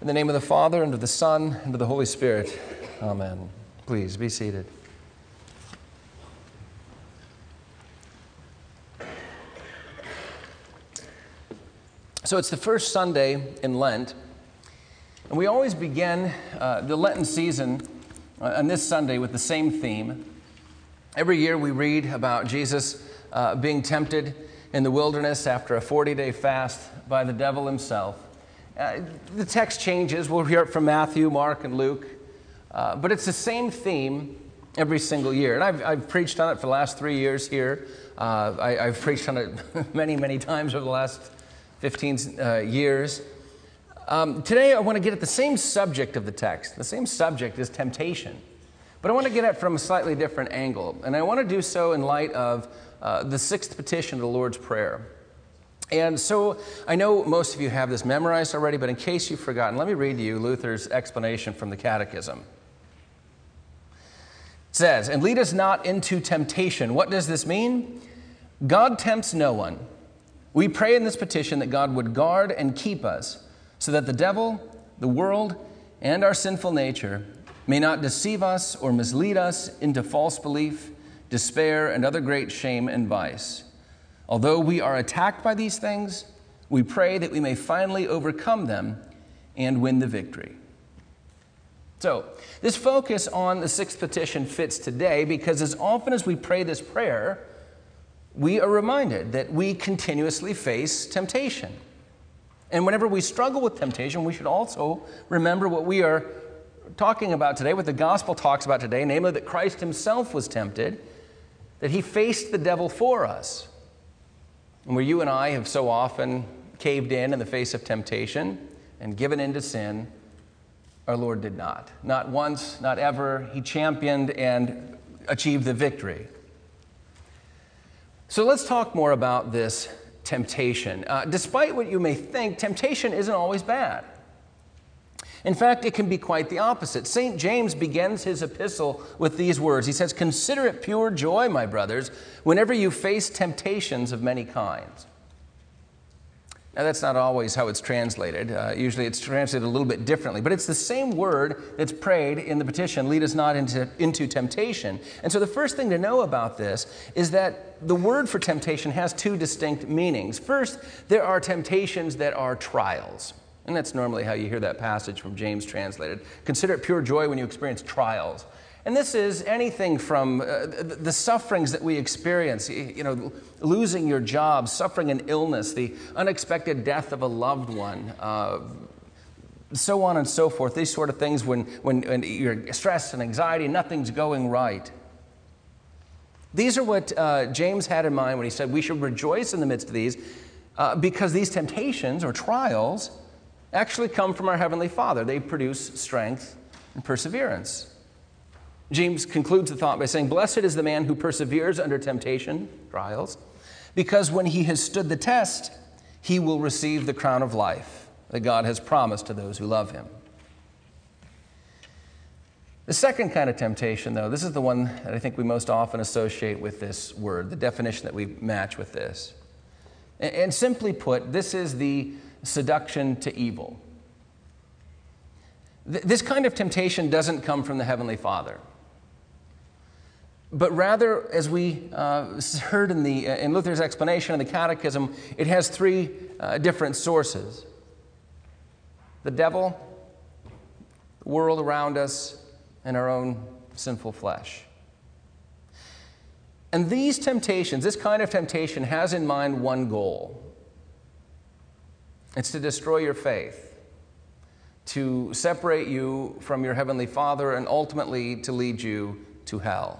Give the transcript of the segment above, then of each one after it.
In the name of the Father, and of the Son, and of the Holy Spirit. Amen. Please be seated. So it's the first Sunday in Lent, and we always begin the Lenten season on this Sunday with the same theme. Every year we read about Jesus being tempted in the wilderness after a 40-day fast by the devil himself. The text changes. We'll hear it from Matthew, Mark, and Luke. But it's the same theme every single year. And I've preached on it for the last 3 years here. I've preached on it many, many times over the last 15 years. Today I want to get at the same subject of the text. The same subject is temptation. But I want to get at it from a slightly different angle. And I want to do so in light of the sixth petition of the Lord's Prayer. And so I know most of you have this memorized already, but in case you've forgotten, let me read to you Luther's explanation from the Catechism. It says, "And lead us not into temptation." What does this mean? God tempts no one. We pray in this petition that God would guard and keep us so that the devil, the world, and our sinful nature may not deceive us or mislead us into false belief, despair, and other great shame and vice. Although we are attacked by these things, we pray that we may finally overcome them and win the victory. So, this focus on the sixth petition fits today because as often as we pray this prayer, we are reminded that we continuously face temptation. And whenever we struggle with temptation, we should also remember what we are talking about today, what the gospel talks about today, namely that Christ himself was tempted, that he faced the devil for us. And where you and I have so often caved in the face of temptation and given in to sin, our Lord did not. Not once, not ever. He championed and achieved the victory. So let's talk more about this temptation. Despite what you may think, temptation isn't always bad. In fact, it can be quite the opposite. St. James begins his epistle with these words. He says, "Consider it pure joy, my brothers, whenever you face temptations of many kinds." Now, that's not always how it's translated. Usually it's translated a little bit differently. But it's the same word that's prayed in the petition, "Lead us not into temptation." And so the first thing to know about this is that the word for temptation has two distinct meanings. First, there are temptations that are trials. And that's normally how you hear that passage from James translated. Consider it pure joy when you experience trials. And this is anything from the sufferings that we experience, losing your job, suffering an illness, the unexpected death of a loved one, so on and so forth. These sort of things when you're stressed and anxiety, nothing's going right. These are what James had in mind when he said we should rejoice in the midst of these because these temptations or trials actually come from our Heavenly Father. They produce strength and perseverance. James concludes the thought by saying, "Blessed is the man who perseveres under temptation," trials, "because when he has stood the test, he will receive the crown of life that God has promised to those who love him." The second kind of temptation, though, this is the one that I think we most often associate with this word, the definition that we match with this. And simply put, this is the seduction to evil. This kind of temptation doesn't come from the Heavenly Father, but rather, as we heard in Luther's explanation of the Catechism, it has three different sources: the devil, the world around us, and our own sinful flesh. And these temptations, this kind of temptation, has in mind one goal. It's to destroy your faith, to separate you from your Heavenly Father, and ultimately to lead you to hell.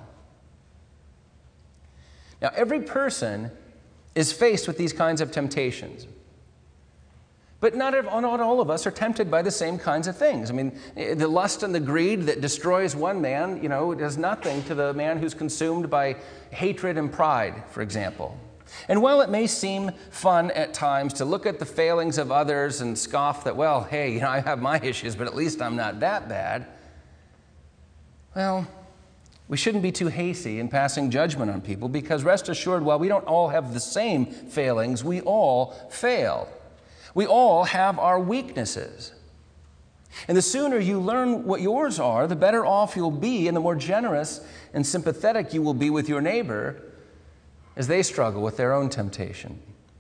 Now, every person is faced with these kinds of temptations. But not all of us are tempted by the same kinds of things. I mean, the lust and the greed that destroys one man, does nothing to the man who's consumed by hatred and pride, for example. And while it may seem fun at times to look at the failings of others and scoff that, well, hey, I have my issues, but at least I'm not that bad, well, we shouldn't be too hasty in passing judgment on people, because rest assured, while we don't all have the same failings, we all fail. We all have our weaknesses. And the sooner you learn what yours are, the better off you'll be, and the more generous and sympathetic you will be with your neighbor as they struggle with their own temptation.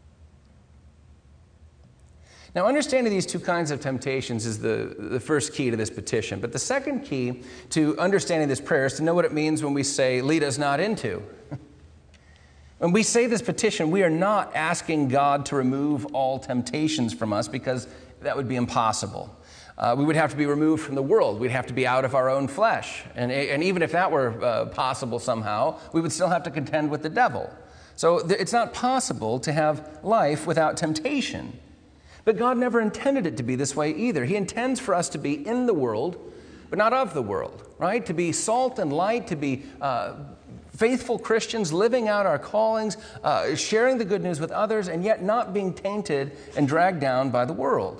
Now, understanding these two kinds of temptations is the first key to this petition. But the second key to understanding this prayer is to know what it means when we say, lead us not into. When we say this petition, we are not asking God to remove all temptations from us, because that would be impossible. We would have to be removed from the world. We'd have to be out of our own flesh. And even if that were possible somehow, we would still have to contend with the devil. So it's not possible to have life without temptation. But God never intended it to be this way either. He intends for us to be in the world, but not of the world, right? To be salt and light, to be faithful Christians, living out our callings, sharing the good news with others, and yet not being tainted and dragged down by the world.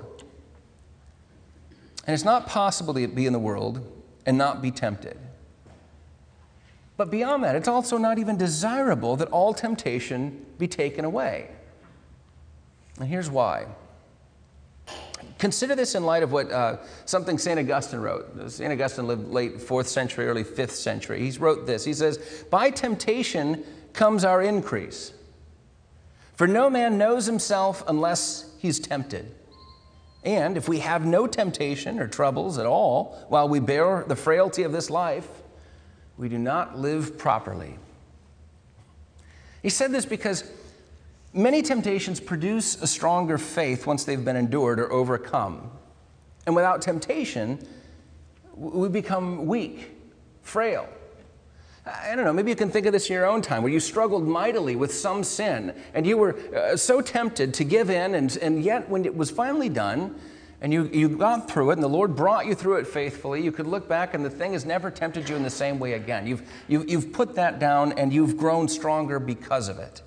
And it's not possible to be in the world and not be tempted. But beyond that, it's also not even desirable that all temptation be taken away. And here's why. Consider this in light of what something St. Augustine wrote. St. Augustine lived late 4th century, early 5th century. He wrote this. He says, by temptation comes our increase. For no man knows himself unless he's tempted. And if we have no temptation or troubles at all while we bear the frailty of this life, we do not live properly. He said this because many temptations produce a stronger faith once they've been endured or overcome. And without temptation, we become weak, frail. I don't know, maybe you can think of this in your own time, where you struggled mightily with some sin, and you were so tempted to give in, and yet when it was finally done, and you got through it, and the Lord brought you through it faithfully, you could look back and the thing has never tempted you in the same way again. You've put that down, and you've grown stronger because of it.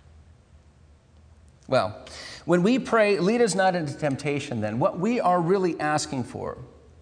Well, when we pray, lead us not into temptation, then, what we are really asking for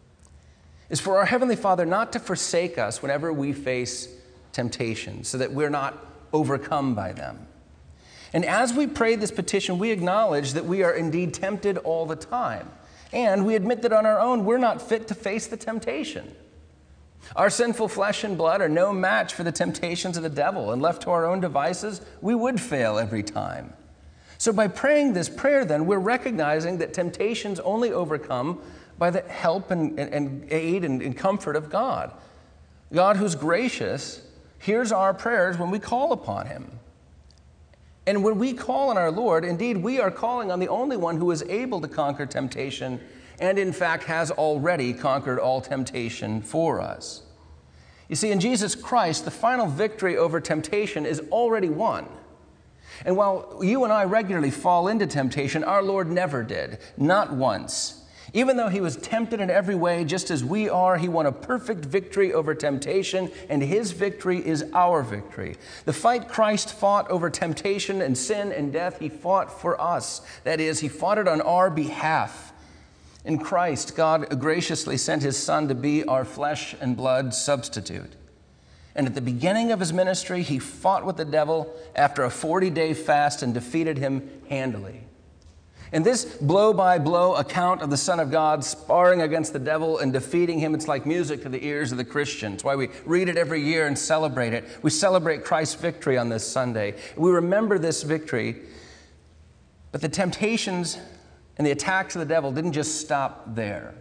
is for our Heavenly Father not to forsake us whenever we face temptation, so that we're not overcome by them. And as we pray this petition, we acknowledge that we are indeed tempted all the time. And we admit that on our own, we're not fit to face the temptation. Our sinful flesh and blood are no match for the temptations of the devil, and left to our own devices, we would fail every time. So by praying this prayer, then, we're recognizing that temptations only overcome by the help and aid and comfort of God. God, who's gracious, hears our prayers when we call upon him. And when we call on our Lord, indeed, we are calling on the only one who is able to conquer temptation, and in fact has already conquered all temptation for us. You see, in Jesus Christ, the final victory over temptation is already won. And while you and I regularly fall into temptation, our Lord never did, not once. Even though he was tempted in every way, just as we are, he won a perfect victory over temptation, and his victory is our victory. The fight Christ fought over temptation and sin and death, he fought for us. That is, he fought it on our behalf. In Christ, God graciously sent his Son to be our flesh and blood substitute. And at the beginning of his ministry, he fought with the devil after a 40-day fast and defeated him handily. And this blow-by-blow account of the Son of God sparring against the devil and defeating him, it's like music to the ears of the Christians. It's why we read it every year and celebrate it. We celebrate Christ's victory on this Sunday. We remember this victory, but the temptations and the attacks of the devil didn't just stop there.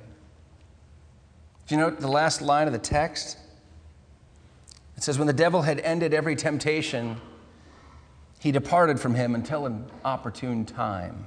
Do you note the last line of the text? It says, when the devil had ended every temptation, he departed from him until an opportune time.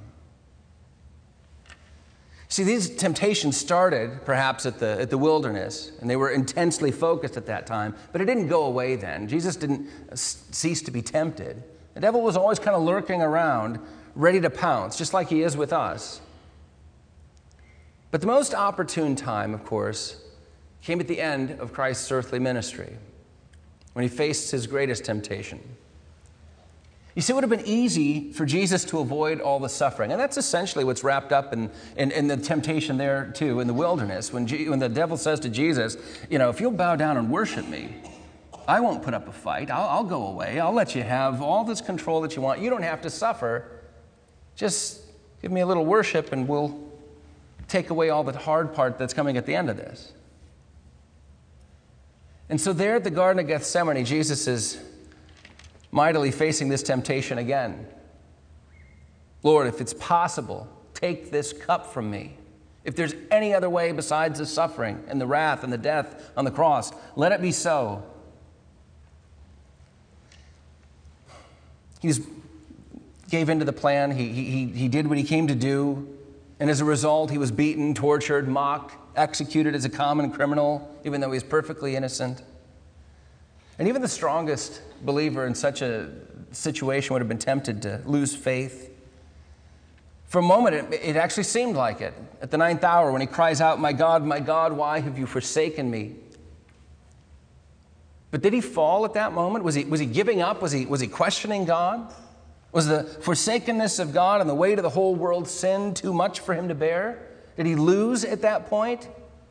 See, these temptations started perhaps at the wilderness, and they were intensely focused at that time, but it didn't go away then. Jesus didn't cease to be tempted. The devil was always kind of lurking around, ready to pounce, just like he is with us. But the most opportune time, of course, came at the end of Christ's earthly ministry, when he faced his greatest temptation. You see, it would have been easy for Jesus to avoid all the suffering. And that's essentially what's wrapped up in the temptation there, too, in the wilderness. When the devil says to Jesus, you know, if you'll bow down and worship me, I won't put up a fight. I'll go away. I'll let you have all this control that you want. You don't have to suffer. Just give me a little worship and we'll take away all the hard part that's coming at the end of this. And so there at the Garden of Gethsemane, Jesus is mightily facing this temptation again. Lord, if it's possible, take this cup from me. If there's any other way besides the suffering and the wrath and the death on the cross, let it be so. He gave into the plan. He did what he came to do. And as a result, he was beaten, tortured, mocked, executed as a common criminal, even though he was perfectly innocent. And even the strongest believer in such a situation would have been tempted to lose faith. For a moment, it actually seemed like it. At the 9th hour, when he cries out, my God, why have you forsaken me?" But did he fall at that moment? Was he giving up? Was he questioning God? Was the forsakenness of God and the weight of the whole world's sin too much for him to bear? Did he lose at that point?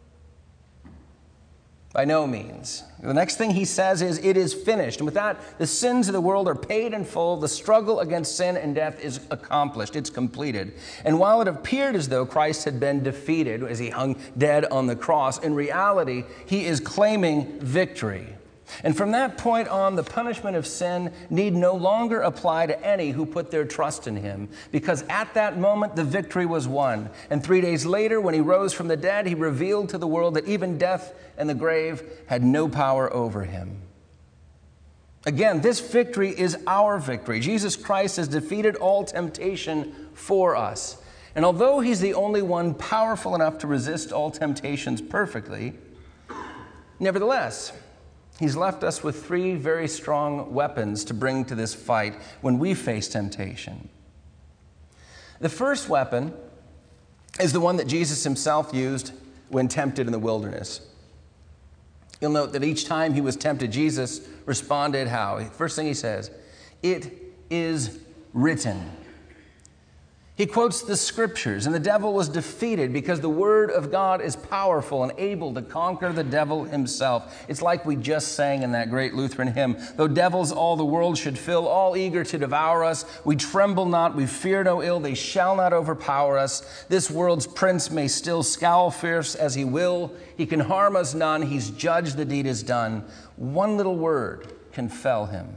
By no means. The next thing he says is, "It is finished." And with that, the sins of the world are paid in full. The struggle against sin and death is accomplished. It's completed. And while it appeared as though Christ had been defeated as he hung dead on the cross, in reality, he is claiming victory. And from that point on, the punishment of sin need no longer apply to any who put their trust in him, because at that moment the victory was won. And 3 days later, when he rose from the dead, he revealed to the world that even death and the grave had no power over him. Again, this victory is our victory. Jesus Christ has defeated all temptation for us. And although he's the only one powerful enough to resist all temptations perfectly, nevertheless, he's left us with 3 very strong weapons to bring to this fight when we face temptation. The first weapon is the one that Jesus himself used when tempted in the wilderness. You'll note that each time he was tempted, Jesus responded how? First thing he says, "It is written." He quotes the scriptures, and the devil was defeated because the word of God is powerful and able to conquer the devil himself. It's like we just sang in that great Lutheran hymn, "Though devils all the world should fill, all eager to devour us, we tremble not, we fear no ill, they shall not overpower us. This world's prince may still scowl fierce as he will, he can harm us none, he's judged, the deed is done. One little word can fell him."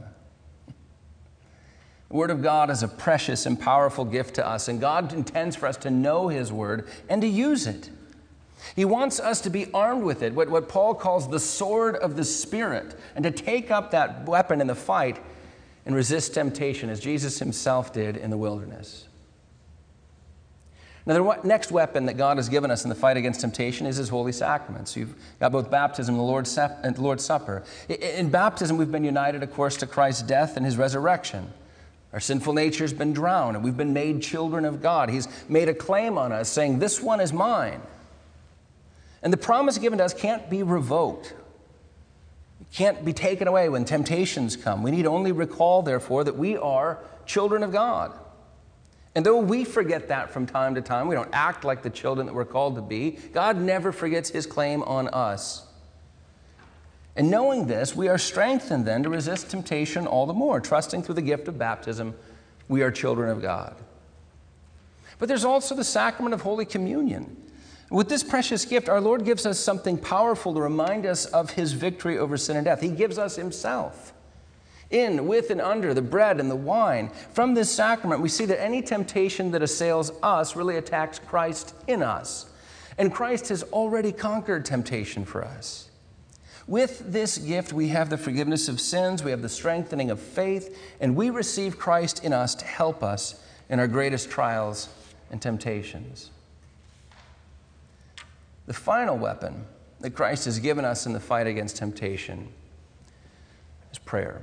The Word of God is a precious and powerful gift to us, and God intends for us to know his word and to use it. He wants us to be armed with it, what Paul calls the sword of the Spirit, and to take up that weapon in the fight and resist temptation, as Jesus himself did in the wilderness. Now, the next weapon that God has given us in the fight against temptation is his holy sacraments. You've got both baptism and the Lord's Supper. In baptism, we've been united, of course, to Christ's death and his resurrection. Our sinful nature's been drowned, and we've been made children of God. He's made a claim on us, saying, "This one is mine." And the promise given to us can't be revoked. It can't be taken away when temptations come. We need only recall, therefore, that we are children of God. And though we forget that from time to time, we don't act like the children that we're called to be, God never forgets his claim on us. And knowing this, we are strengthened then to resist temptation all the more, trusting through the gift of baptism, we are children of God. But there's also the sacrament of Holy Communion. With this precious gift, our Lord gives us something powerful to remind us of his victory over sin and death. He gives us himself. In, with, and under the bread and the wine. From this sacrament, we see that any temptation that assails us really attacks Christ in us. And Christ has already conquered temptation for us. With this gift, we have the forgiveness of sins, we have the strengthening of faith, and we receive Christ in us to help us in our greatest trials and temptations. The final weapon that Christ has given us in the fight against temptation is prayer.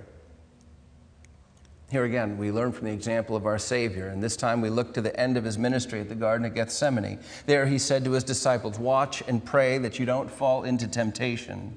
Here again, we learn from the example of our Savior, and this time we look to the end of his ministry at the Garden of Gethsemane. There he said to his disciples, "Watch and pray that you don't fall into temptation."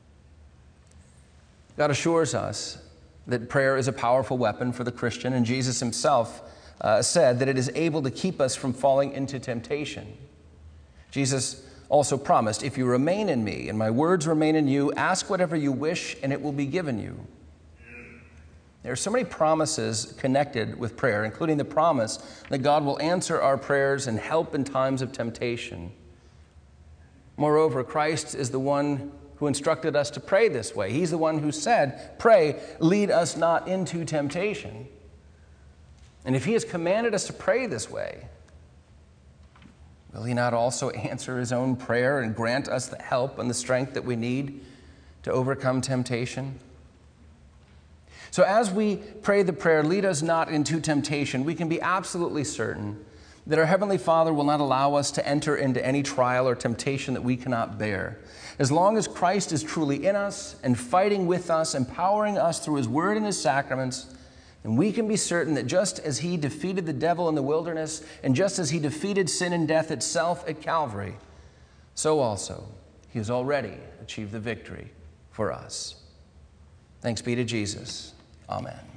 God assures us that prayer is a powerful weapon for the Christian, and Jesus himself said that it is able to keep us from falling into temptation. Jesus also promised, "If you remain in me and my words remain in you, ask whatever you wish and it will be given you." There are so many promises connected with prayer, including the promise that God will answer our prayers and help in times of temptation. Moreover, Christ is the one who instructed us to pray this way. He's the one who said, "Pray, lead us not into temptation." And if he has commanded us to pray this way, will he not also answer his own prayer and grant us the help and the strength that we need to overcome temptation? So as we pray the prayer, "Lead us not into temptation," we can be absolutely certain that our Heavenly Father will not allow us to enter into any trial or temptation that we cannot bear. As long as Christ is truly in us and fighting with us, empowering us through his word and his sacraments, then we can be certain that just as he defeated the devil in the wilderness and just as he defeated sin and death itself at Calvary, so also he has already achieved the victory for us. Thanks be to Jesus. Amen.